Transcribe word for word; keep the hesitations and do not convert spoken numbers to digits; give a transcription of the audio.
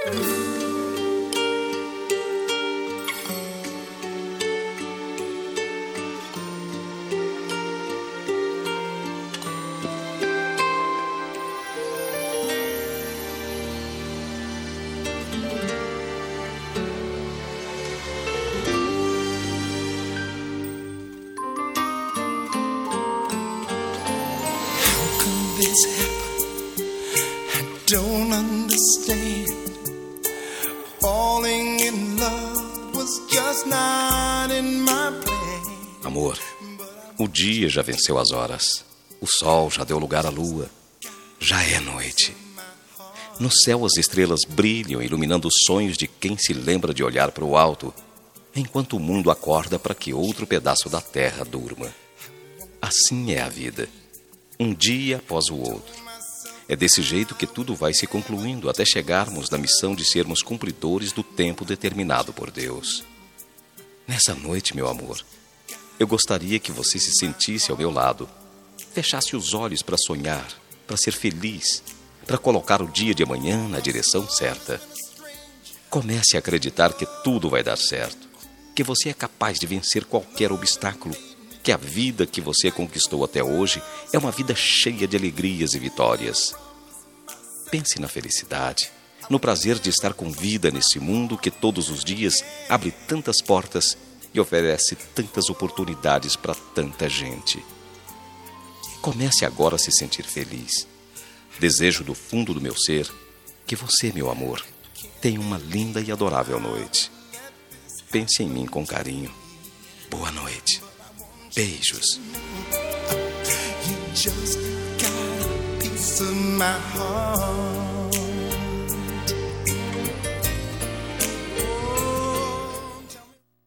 Don't understand. Falling in love was just not in my plan. Amor, o dia já venceu as horas. O sol já deu lugar à lua. Já é noite. No céu as estrelas brilham, iluminando os sonhos de quem se lembra de olhar para o alto, enquanto o mundo acorda para que outro pedaço da terra durma. Assim é a vida, um dia após o outro. É desse jeito que tudo vai se concluindo até chegarmos na missão de sermos cumpridores do tempo determinado por Deus. Nessa noite, meu amor, eu gostaria que você se sentisse ao meu lado, fechasse os olhos para sonhar, para ser feliz, para colocar o dia de amanhã na direção certa. Comece a acreditar que tudo vai dar certo, que você é capaz de vencer qualquer obstáculo, que a vida que você conquistou até hoje é uma vida cheia de alegrias e vitórias. Pense na felicidade, no prazer de estar com vida nesse mundo que todos os dias abre tantas portas e oferece tantas oportunidades para tanta gente. Comece agora a se sentir feliz. Desejo do fundo do meu ser que você, meu amor, tenha uma linda e adorável noite. Pense em mim com carinho. Boa noite. Beijos. You just got a piece of my heart.